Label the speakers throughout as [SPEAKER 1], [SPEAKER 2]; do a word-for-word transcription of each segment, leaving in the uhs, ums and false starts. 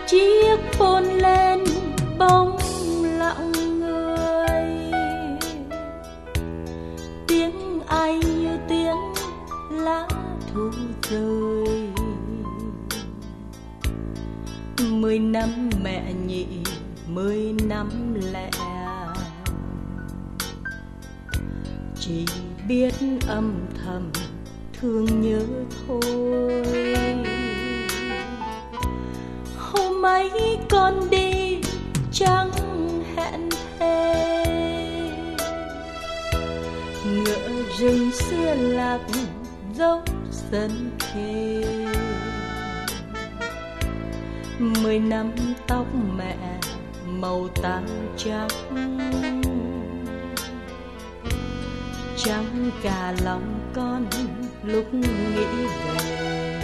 [SPEAKER 1] chiếc phone lên bóng lặng người. Tiếng ai như tiếng lá thu rơi. Mười năm mẹ nhị, mười năm lẻ, chỉ biết âm thầm thương nhớ thôi. Hôm ấy con đi chẳng hẹn thề, ngựa rừng xưa lạc dấu sân khê. Mười năm tóc mẹ màu tang trắng, trắng cả lòng con lúc nghĩ về.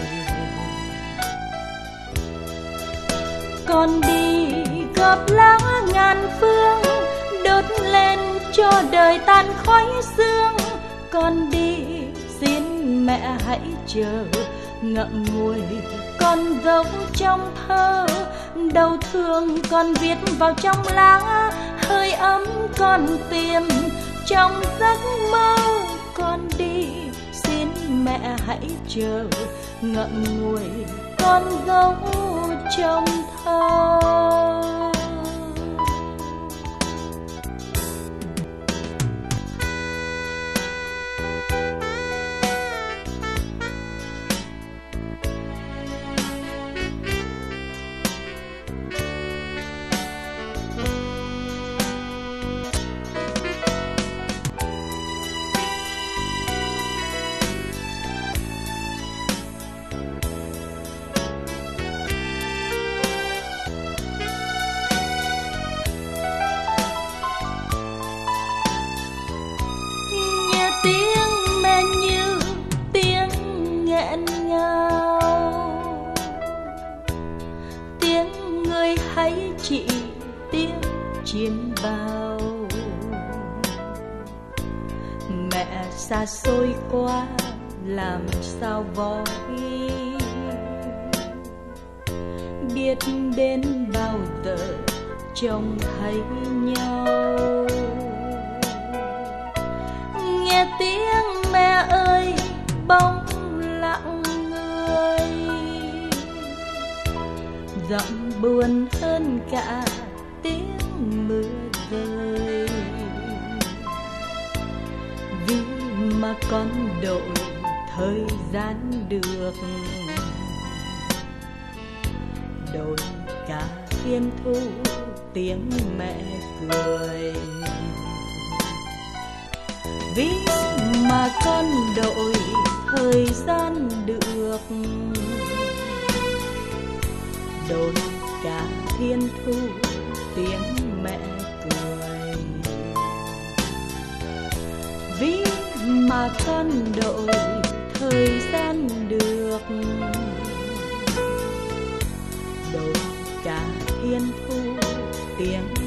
[SPEAKER 1] Con đi gọt lá ngàn phương, đốt lên cho đời tan khói sương. Con đi xin mẹ hãy chờ, ngậm ngùi con dấu trong thơ. Đau thương con viết vào trong lá, hơi ấm con tìm trong giấc mơ. Con đi xin mẹ hãy chờ, ngậm ngùi con dấu trong thơ. Tiếng mẹ như tiếng nghẹn ngào, tiếng người hãy chỉ tiếng chiến bao. Mẹ xa xôi quá làm sao voi biết đến bao giờ trông thấy nhau. Nghe tiếng mẹ ơi bóng lặng người, giọng buồn hơn cả tiếng mưa rơi. Vì mà con đổi thời gian được, đổi cả thiên thu tiếng mẹ cười. Vì mà con đổi thời gian được, đổi cả thiên thu tiếng mẹ cười. Vì mà con đổi thời gian được, đổi cả thiên thu tiếng